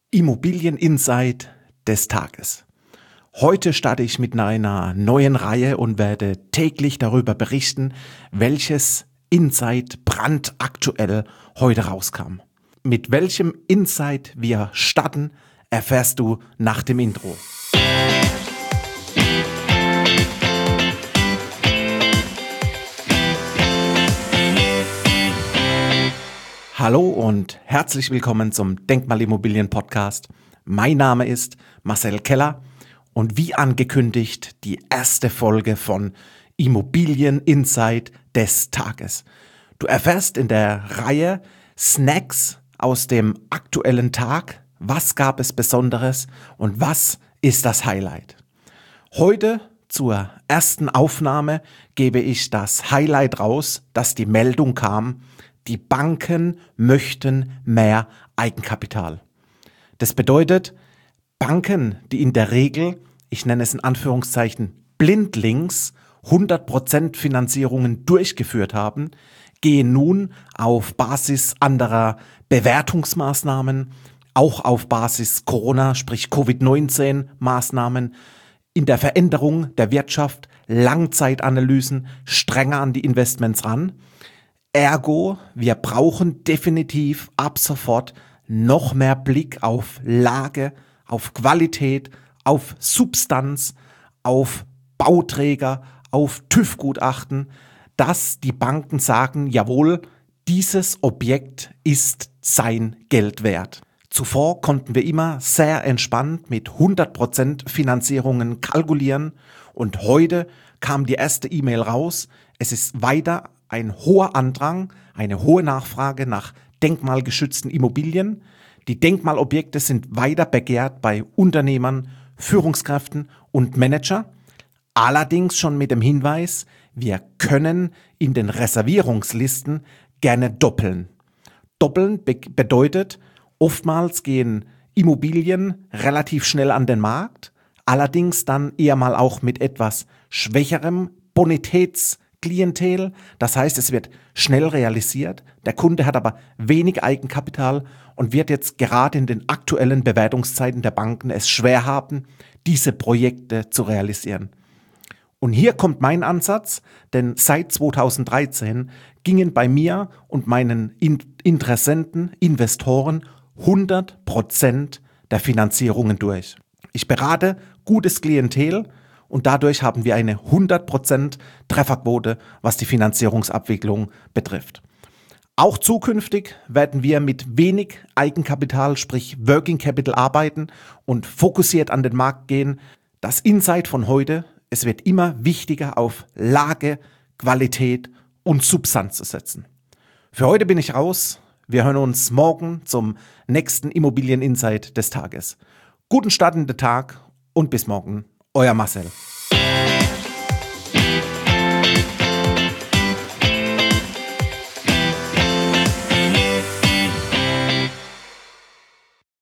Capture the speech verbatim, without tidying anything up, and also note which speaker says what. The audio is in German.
Speaker 1: Immobilien-Insight des Tages. Heute starte ich mit einer neuen Reihe und werde täglich darüber berichten, welches Insight brandaktuell heute rauskam. Mit welchem Insight wir starten, erfährst du nach dem Intro. Hallo und herzlich willkommen zum Denkmalimmobilien Podcast. Mein Name ist Marcel Keller und wie angekündigt die erste Folge von Immobilien Insight des Tages. Du erfährst in der Reihe Snacks aus dem aktuellen Tag, was gab es Besonderes und was ist das Highlight. Heute zur ersten Aufnahme gebe ich das Highlight raus, dass die Meldung kam, die Banken möchten mehr Eigenkapital. Das bedeutet, Banken, die in der Regel, ich nenne es in Anführungszeichen, blindlings hundert Prozent Finanzierungen durchgeführt haben, gehen nun auf Basis anderer Bewertungsmaßnahmen, auch auf Basis Corona, sprich Covid neunzehn Maßnahmen, in der Veränderung der Wirtschaft, Langzeitanalysen strenger an die Investments ran. Ergo, wir brauchen definitiv ab sofort noch mehr Blick auf Lage, auf Qualität, auf Substanz, auf Bauträger, auf TÜV-Gutachten, dass die Banken sagen, jawohl, dieses Objekt ist sein Geld wert. Zuvor konnten wir immer sehr entspannt mit hundert Prozent Finanzierungen kalkulieren und heute kam die erste E-Mail raus, es ist weiter ein hoher Andrang, eine hohe Nachfrage nach denkmalgeschützten Immobilien. Die Denkmalobjekte sind weiter begehrt bei Unternehmern, Führungskräften und Manager. Allerdings schon mit dem Hinweis, wir können in den Reservierungslisten gerne doppeln. Doppeln be- bedeutet, oftmals gehen Immobilien relativ schnell an den Markt, allerdings dann eher mal auch mit etwas schwächerem Bonitäts- Klientel, das heißt, es wird schnell realisiert, der Kunde hat aber wenig Eigenkapital und wird jetzt gerade in den aktuellen Bewertungszeiten der Banken es schwer haben, diese Projekte zu realisieren. Und hier kommt mein Ansatz, denn seit zweitausenddreizehn gingen bei mir und meinen Interessenten, Investoren hundert Prozent der Finanzierungen durch. Ich berate gutes Klientel, und dadurch haben wir eine hundert Prozent Trefferquote, was die Finanzierungsabwicklung betrifft. Auch zukünftig werden wir mit wenig Eigenkapital, sprich Working Capital arbeiten und fokussiert an den Markt gehen. Das Insight von heute, es wird immer wichtiger auf Lage, Qualität und Substanz zu setzen. Für heute bin ich raus. Wir hören uns morgen zum nächsten Immobilien Insight des Tages. Guten Start in den Tag und bis morgen. Euer Marcel.